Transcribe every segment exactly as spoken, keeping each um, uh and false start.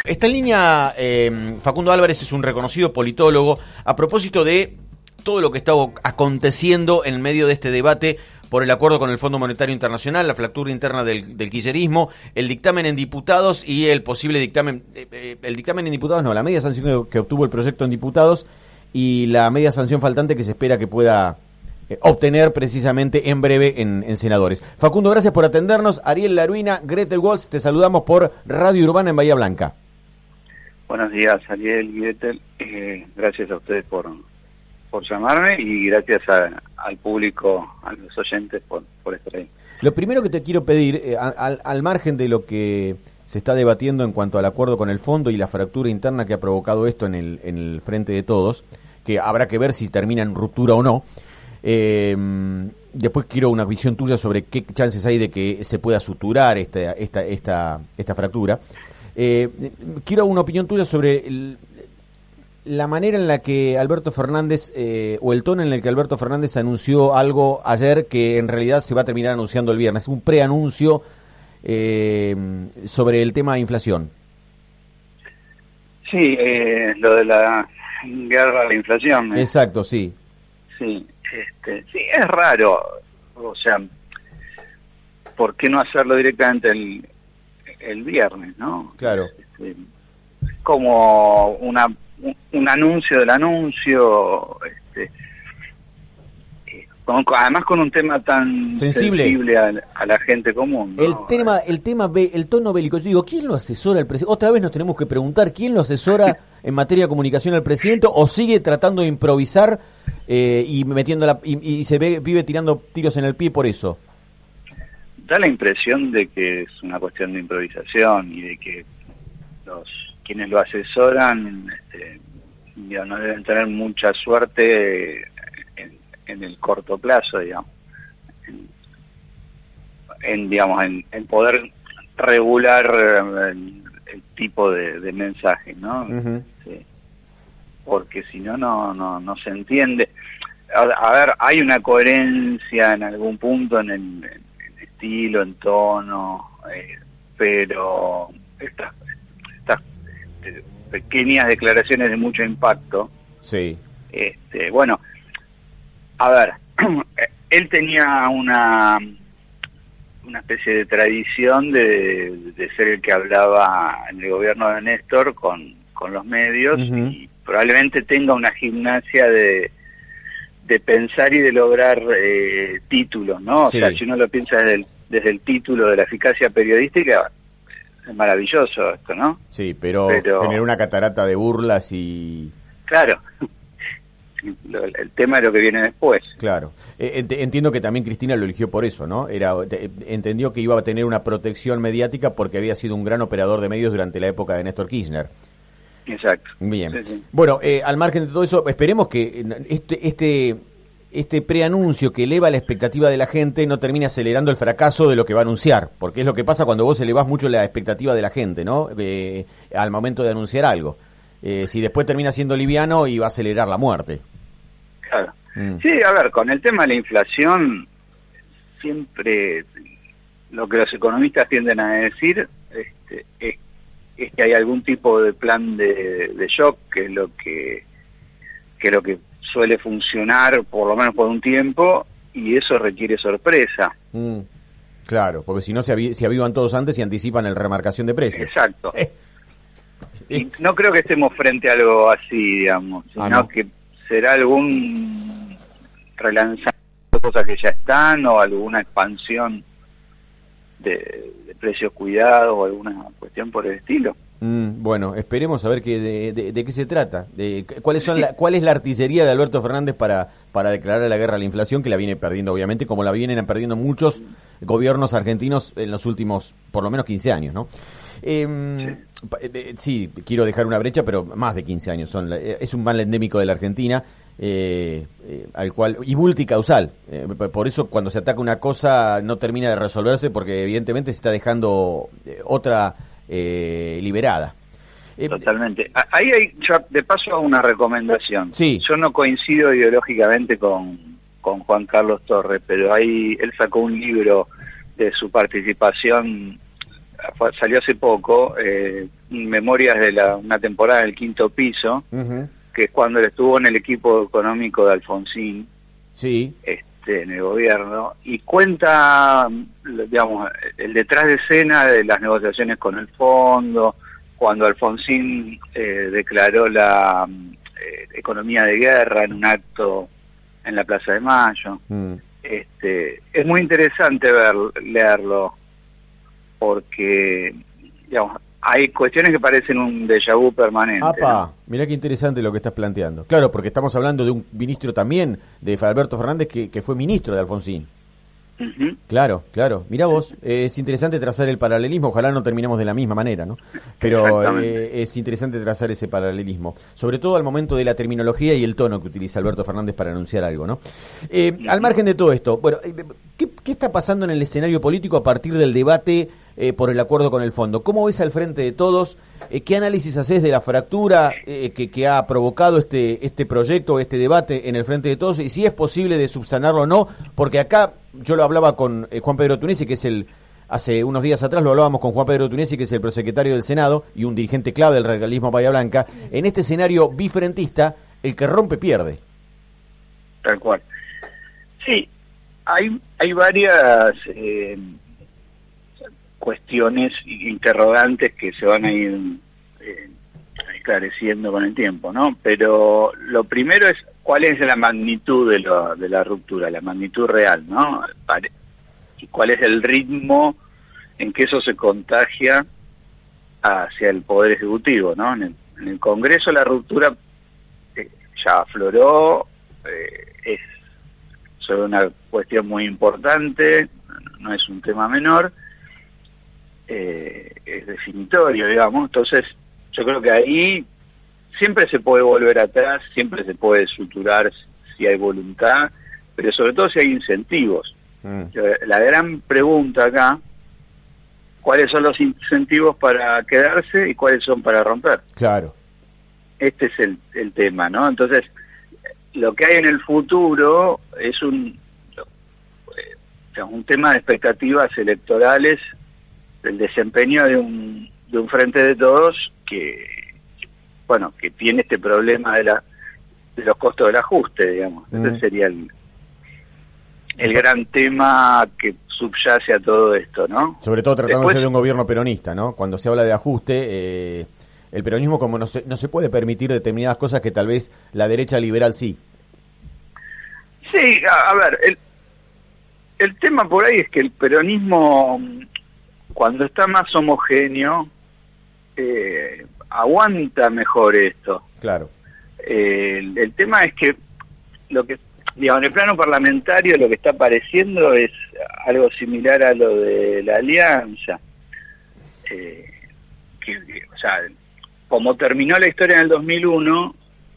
Está en línea eh, Facundo Álvarez, es un reconocido politólogo, a propósito de todo lo que está aconteciendo en medio de este debate por el acuerdo con el Fondo Monetario Internacional, la fractura interna del, del kirchnerismo, el dictamen en diputados y el posible dictamen, eh, el dictamen en diputados, no, la media sanción que, que obtuvo el proyecto en diputados y la media sanción faltante que se espera que pueda eh, obtener precisamente en breve en, en senadores. Facundo, gracias por atendernos. Ariel Laruina, Gretel Waltz, te saludamos por Radio Urbana en Bahía Blanca. Buenos días, Ariel y Gretel. Eh, gracias a ustedes por, por llamarme y gracias a, al público, a los oyentes por, por estar ahí. Lo primero que te quiero pedir, eh, al, al margen de lo que se está debatiendo en cuanto al acuerdo con el fondo y la fractura interna que ha provocado esto en el, en el frente de todos, que habrá que ver si termina en ruptura o no, eh, después quiero una visión tuya sobre qué chances hay de que se pueda suturar esta, esta, esta, esta fractura. Eh, quiero una opinión tuya sobre el, la manera en la que Alberto Fernández, eh, o el tono en el que Alberto Fernández anunció algo ayer que en realidad se va a terminar anunciando el viernes, un preanuncio eh, sobre el tema de inflación. Sí, eh, lo de la guerra a la inflación. ¿eh? Exacto, sí. Sí, este, sí, es raro, o sea, ¿por qué no hacerlo directamente el el viernes, no? Claro. Este, como una un, un anuncio del anuncio, este, eh, con, además con un tema tan sensible, sensible a, a la gente común, ¿no? El tema, el tema, el tono bélico. Yo digo, ¿quién lo asesora al presidente? Otra vez nos tenemos que preguntar, ¿quién lo asesora en materia de comunicación al presidente o sigue tratando de improvisar eh, y metiendo la, y, y se ve, vive tirando tiros en el pie por eso? Da la impresión de que es una cuestión de improvisación y de que los quienes lo asesoran este, ya no deben tener mucha suerte en, en el corto plazo, digamos, en, en digamos en, en poder regular el, el tipo de, de mensaje, ¿no? Uh-huh. Sí. Porque si no, no, no, no se entiende. A, a ver, hay una coherencia en algún punto en el en, estilo, en tono, eh, pero estas, estas este, pequeñas declaraciones de mucho impacto. Sí. Este, bueno, a ver, él tenía una una especie de tradición de, de ser el que hablaba en el gobierno de Néstor con, con los medios, uh-huh. y probablemente tenga una gimnasia de de pensar y de lograr eh, títulos, ¿no? O sí. sea, si uno lo piensa desde el, desde el título de la eficacia periodística, es maravilloso esto, ¿no? Sí, pero, pero... tener una catarata de burlas y... Claro, el, el tema es lo que viene después. Claro, eh, entiendo que también Cristina lo eligió por eso, ¿no? Era te, entendió que iba a tener una protección mediática porque había sido un gran operador de medios durante la época de Néstor Kirchner. Exacto. Bien. Sí, sí. Bueno, eh, al margen de todo eso, esperemos que este este este preanuncio que eleva la expectativa de la gente no termine acelerando el fracaso de lo que va a anunciar, porque es lo que pasa cuando vos elevás mucho la expectativa de la gente, ¿no? Eh, al momento de anunciar algo. Eh, si después termina siendo liviano y va a acelerar la muerte. Claro. Mm. Sí, a ver, con el tema de la inflación, siempre lo que los economistas tienden a decir este, es es que hay algún tipo de plan de, de shock, que es lo que, que es lo que suele funcionar por lo menos por un tiempo, y eso requiere sorpresa. Mm, claro, porque si no se, avi- se avivan todos antes y anticipan la remarcación de precios. Exacto. Eh. Y no creo que estemos frente a algo así, digamos, sino ah, no. que será algún relanzamiento de cosas que ya están o alguna expansión de, de precios cuidados o alguna cuestión por el estilo. Mm, bueno, esperemos a ver qué, de, de, de qué se trata, de cuáles son la, cuál es la artillería de Alberto Fernández para para declarar la guerra a la inflación, que la viene perdiendo obviamente, como la vienen perdiendo muchos gobiernos argentinos en los últimos por lo menos quince años, ¿no? Eh, sí. sí, quiero dejar una brecha, pero más de quince años son. Es un mal endémico de la Argentina, eh, eh, al cual y multicausal. Eh, por eso cuando se ataca una cosa no termina de resolverse, porque evidentemente se está dejando eh, otra eh, liberada. Eh, Totalmente. Ahí hay, yo de paso hago una recomendación. Sí. Yo no coincido ideológicamente con, con Juan Carlos Torres, pero ahí él sacó un libro de su participación fue, salió hace poco, eh, memorias de la, una temporada del Quinto Piso, uh-huh. que es cuando él estuvo en el equipo económico de Alfonsín, sí, este, en el gobierno, y cuenta, digamos, el detrás de escena de las negociaciones con el fondo, cuando Alfonsín eh, declaró la eh, economía de guerra en un acto en la Plaza de Mayo. Mm. Este, es muy interesante ver, leerlo, porque, digamos, hay cuestiones que parecen un déjà vu permanente. ¡Apa! ¿No? Mirá qué interesante lo que estás planteando. Claro, porque estamos hablando de un ministro también, de Alberto Fernández, que, que fue ministro de Alfonsín. Uh-huh. Claro, claro. Mirá vos, eh, es interesante trazar el paralelismo, ojalá no terminemos de la misma manera, ¿no? Pero eh, es interesante trazar ese paralelismo, sobre todo al momento de la terminología y el tono que utiliza Alberto Fernández para anunciar algo, ¿no? Eh, uh-huh. Al margen de todo esto, bueno, ¿qué, qué está pasando en el escenario político a partir del debate eh, por el acuerdo con el fondo? ¿Cómo ves al frente de todos? Eh, ¿Qué análisis haces de la fractura eh, que, que ha provocado este, este proyecto, este debate en el frente de todos? Y si es posible de subsanarlo o no, porque acá yo lo hablaba con eh, Juan Pedro Tunesi, que es el, hace unos días atrás lo hablábamos con Juan Pedro Tunesi, que es el prosecretario del Senado y un dirigente clave del radicalismo Bahía Blanca. En este escenario bifrentista, el que rompe pierde. Tal cual. Sí, hay, hay varias eh, cuestiones, interrogantes que se van a ir eh, esclareciendo con el tiempo, ¿no? Pero lo primero es cuál es la magnitud de, lo, de la ruptura, la magnitud real, ¿no? Y cuál es el ritmo en que eso se contagia hacia el Poder Ejecutivo, ¿no? En el, en el Congreso la ruptura eh, ya afloró, eh, es sobre una cuestión muy importante, no es un tema menor, eh, es definitorio, digamos. Entonces yo creo que ahí siempre se puede volver atrás, siempre se puede suturar si hay voluntad, pero sobre todo si hay incentivos. Mm. La gran pregunta acá, ¿cuáles son los incentivos para quedarse y cuáles son para romper? Claro. Este es el, el tema, ¿no? Entonces, lo que hay en el futuro es un, eh, un tema de expectativas electorales del desempeño de un, de un frente de todos que, bueno, que tiene este problema de la de los costos del ajuste, digamos. Mm. Ese sería el, el gran tema que subyace a todo esto, ¿no? Sobre todo tratándose Después, de un gobierno peronista, ¿no? Cuando se habla de ajuste, eh, el peronismo como no se, no se puede permitir determinadas cosas que tal vez la derecha liberal sí. Sí, a, a ver, el, el tema por ahí es que el peronismo, cuando está más homogéneo, eh, aguanta mejor esto. Claro. Eh, el, el tema es que lo que, digamos, en el plano parlamentario lo que está apareciendo es algo similar a lo de la alianza. Eh, que, o sea, como terminó la historia en el dos mil uno,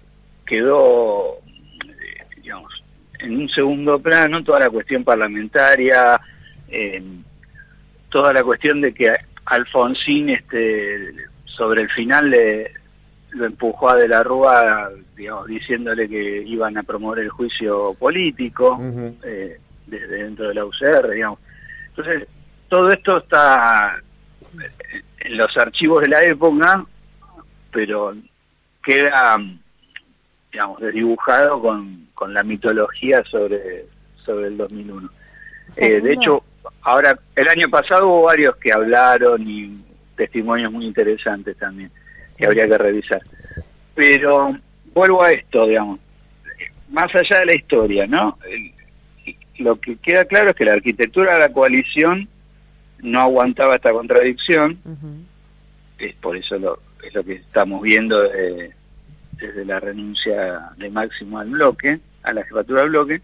quedó, eh, digamos, en un segundo plano toda la cuestión parlamentaria, eh, toda la cuestión de que Alfonsín, este, sobre el final le lo empujó a De la Rúa, digamos, diciéndole que iban a promover el juicio político, uh-huh. eh, desde dentro de la U C R, digamos. Entonces, todo esto está en los archivos de la época, pero queda, digamos, desdibujado con, con la mitología sobre, sobre el dos mil uno. Eh, de hecho, ahora, el año pasado hubo varios que hablaron y testimonios muy interesantes también, sí, que habría que revisar. Pero vuelvo a esto, digamos, más allá de la historia, ¿no? El, lo que queda claro es que la arquitectura de la coalición no aguantaba esta contradicción, uh-huh. Es por eso lo, es lo que estamos viendo de, desde la renuncia de Máximo al bloque, a la jefatura del bloque,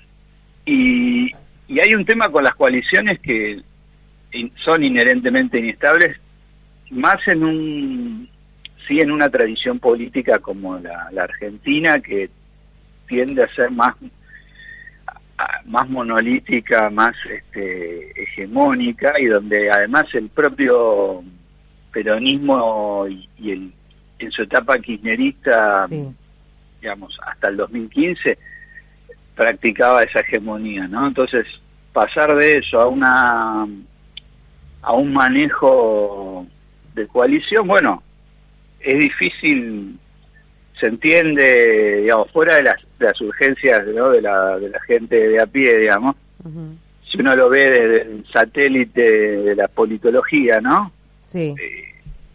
y, y hay un tema con las coaliciones que in, son inherentemente inestables, más en un sí en una tradición política como la, la Argentina, que tiende a ser más más monolítica, más este, hegemónica, y donde además el propio peronismo y, y el, en su etapa kirchnerista, sí, digamos, hasta el dos mil quince, practicaba esa hegemonía, ¿no? Entonces, pasar de eso a una a un manejo de coalición, bueno, es difícil, se entiende, digamos, fuera de las, de las urgencias, ¿no?, de la, de la gente de a pie, digamos, uh-huh. Si uno lo ve desde el satélite de la politología, ¿no? Sí. Eh,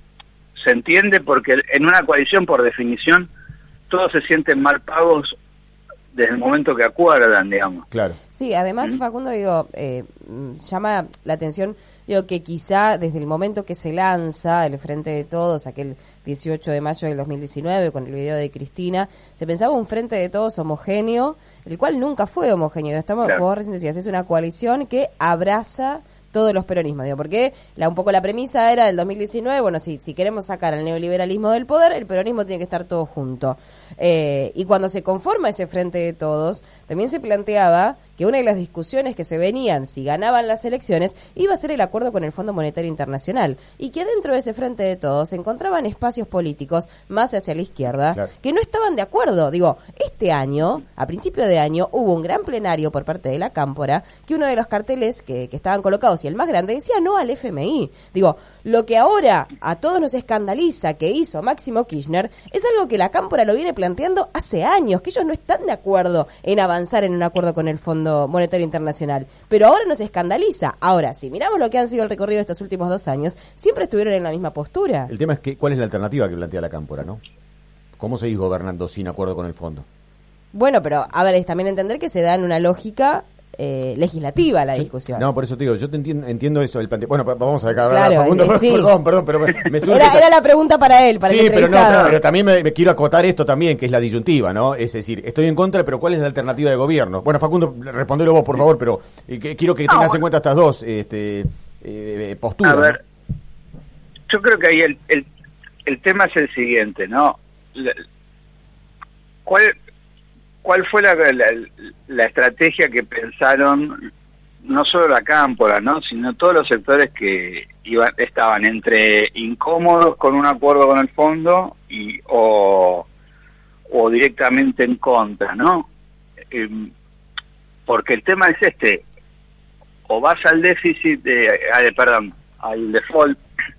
se entiende porque en una coalición, por definición, todos se sienten mal pagos desde el momento que acuerdan, digamos. Claro. Sí, además, ¿Mm? Facundo, digo, eh, llama la atención, digo, que quizá desde el momento que se lanza el Frente de Todos, aquel dieciocho de mayo del dos mil diecinueve, con el video de Cristina, se pensaba un Frente de Todos homogéneo, el cual nunca fue homogéneo. Estamos, claro. Como vos recién decías, es una coalición que abraza todos los peronismos, digo, porque la, un poco la premisa era del dos mil diecinueve, bueno, si, si queremos sacar al neoliberalismo del poder, el peronismo tiene que estar todo junto. Eh, y cuando se conforma ese Frente de Todos, también se planteaba que una de las discusiones que se venían si ganaban las elecciones iba a ser el acuerdo con el Fondo Monetario Internacional, y que dentro de ese Frente de Todos se encontraban espacios políticos más hacia la izquierda, claro, que no estaban de acuerdo. Digo, este año, a principio de año, hubo un gran plenario por parte de la Cámpora, que uno de los carteles que, que estaban colocados, y el más grande, decía no al F M I. Digo, lo que ahora a todos nos escandaliza que hizo Máximo Kirchner es algo que la Cámpora lo viene planteando hace años, que ellos no están de acuerdo en avanzar en un acuerdo con el Fondo Monetario Internacional, pero ahora nos escandaliza. Ahora, si miramos lo que han sido el recorrido de estos últimos dos años, siempre estuvieron en la misma postura. El tema es que, ¿cuál es la alternativa que plantea la Cámpora, no? ¿Cómo seguís gobernando sin acuerdo con el fondo? Bueno, pero a ver, es también entender que se da en una lógica eh, legislativa la discusión. No, por eso te digo, yo te entiendo, entiendo eso del plante... Bueno, vamos a dejar claro, Facundo, eh, sí. perdón, perdón, pero me sube era, que... era la pregunta para él, para sí, el entrevistado. pero no, pero también me, me quiero acotar esto también, que es la disyuntiva, ¿no? Es decir, estoy en contra, pero ¿cuál es la alternativa de gobierno? Bueno, Facundo, respondelo vos, por favor, pero eh, que, quiero que tengas no, en cuenta estas dos este, eh, posturas. A ver, ¿no? Yo creo que ahí el, el, el tema es el siguiente, ¿no? ¿Cuál, cuál fue la, la, la estrategia que pensaron no solo la Cámpora, ¿no?, sino todos los sectores que iban, estaban entre incómodos con un acuerdo con el fondo y o, o directamente en contra, ¿no? Eh, porque el tema es este, o vas al déficit, de, eh, perdón, al default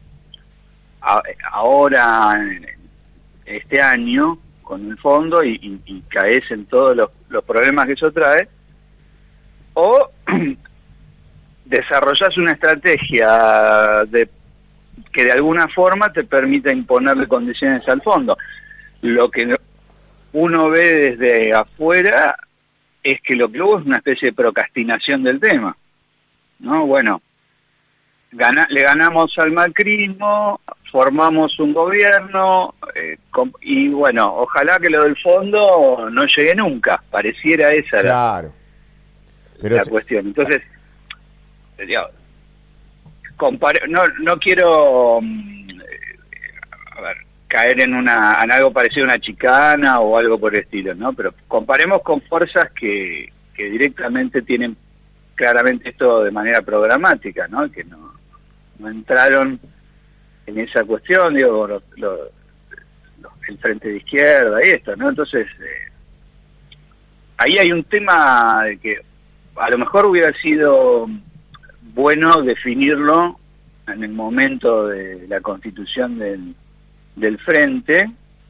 a, ahora, este año, con el fondo y, y, y caes en todos los, los problemas que eso trae, o desarrollas una estrategia de que de alguna forma te permita imponerle condiciones al fondo. Lo que uno ve desde afuera es que lo que hubo es una especie de procrastinación del tema, ¿no? Bueno, gana, le ganamos al macrismo, formamos un gobierno, eh, com, y bueno, ojalá que lo del fondo no llegue nunca, pareciera esa claro. la, Pero la es... cuestión. Entonces, digamos, compare, no, no quiero um, a ver, caer en una en algo parecido a una chicana o algo por el estilo, ¿no? Pero comparemos con fuerzas que, que directamente tienen claramente esto de manera programática, ¿no? Que no, no entraron en esa cuestión, digo, lo, lo, lo, el Frente de Izquierda y esto, ¿no? Entonces, eh, ahí hay un tema de que a lo mejor hubiera sido bueno definirlo en el momento de la constitución del, del Frente,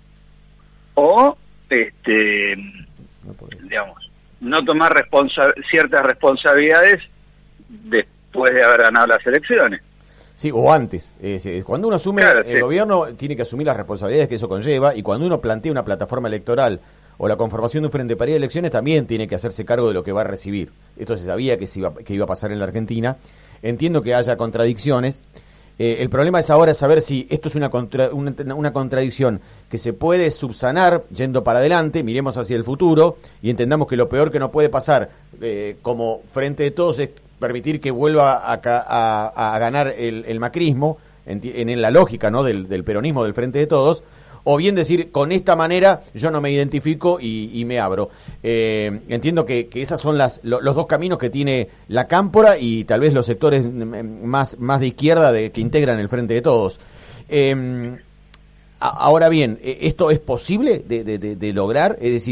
o, este, no digamos, no tomar responsa- ciertas responsabilidades después de haber ganado las elecciones. Sí, o antes. Eh, cuando uno asume claro, el sí. gobierno, tiene que asumir las responsabilidades que eso conlleva, y cuando uno plantea una plataforma electoral o la conformación de un frente para ir a elecciones, también tiene que hacerse cargo de lo que va a recibir. Esto se sabía que, se iba, que iba a pasar en la Argentina. Entiendo que haya contradicciones. Eh, el problema es ahora saber si esto es una, contra, una, una contradicción que se puede subsanar yendo para adelante, miremos hacia el futuro y entendamos que lo peor que no puede pasar eh, como Frente de Todos es permitir que vuelva a, a, a ganar el, el macrismo, en, en la lógica, ¿no?, del, del peronismo del Frente de Todos, o bien decir, con esta manera yo no me identifico y, y me abro. Eh, entiendo que, que esos son las, lo, los dos caminos que tiene la Cámpora y tal vez los sectores más, más de izquierda de, que integran el Frente de Todos. Eh, a, ahora bien, ¿esto es posible de, de, de, de lograr? Es decir,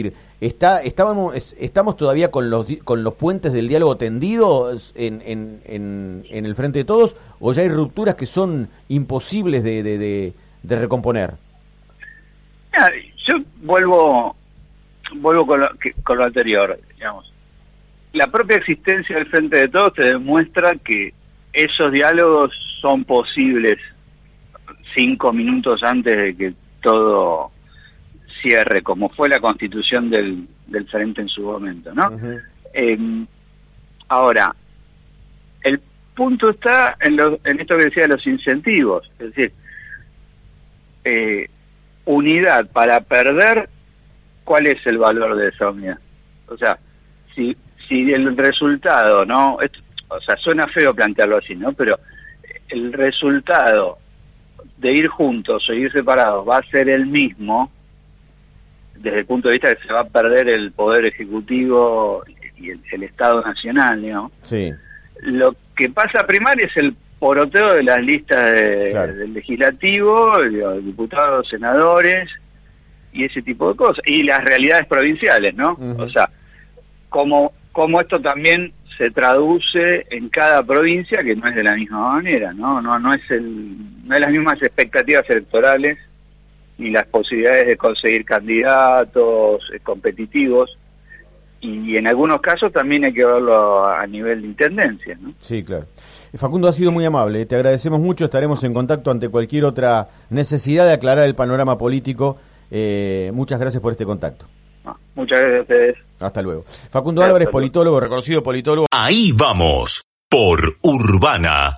está estábamos estamos todavía con los con los puentes del diálogo tendidos en, en, en, en el Frente de Todos, o ya hay rupturas que son imposibles de, de, de, de recomponer. Mira, yo vuelvo vuelvo con lo, que, con lo anterior, digamos. La propia existencia del Frente de Todos te demuestra que esos diálogos son posibles cinco minutos antes de que todo cierre, como fue la constitución del, del Frente en su momento, ¿no? Uh-huh. Eh, ahora, el punto está en, lo, en esto que decía de los incentivos, es decir, eh, unidad para perder, ¿cuál es el valor de esa unidad? O sea, si si el resultado, ¿no? Esto, o sea, suena feo plantearlo así, ¿no? Pero el resultado de ir juntos o ir separados va a ser el mismo, desde el punto de vista de que se va a perder el poder ejecutivo y el, el Estado nacional, ¿no? Sí. Lo que pasa a primaria es el poroteo de las listas de, claro. del legislativo, de diputados, senadores y ese tipo de cosas, y las realidades provinciales, ¿no? Uh-huh. O sea, como como esto también se traduce en cada provincia, que no es de la misma manera, no no no es el no es las mismas expectativas electorales ni las posibilidades de conseguir candidatos eh, competitivos, y en algunos casos también hay que verlo a, a nivel de intendencia, ¿no? Sí, claro. Facundo, ha sido muy amable, te agradecemos mucho, estaremos en contacto ante cualquier otra necesidad de aclarar el panorama político. Eh, muchas gracias por este contacto. Ah, muchas gracias a ustedes. Hasta luego. Facundo Álvarez, politólogo, reconocido politólogo. Ahí vamos, por Urbana.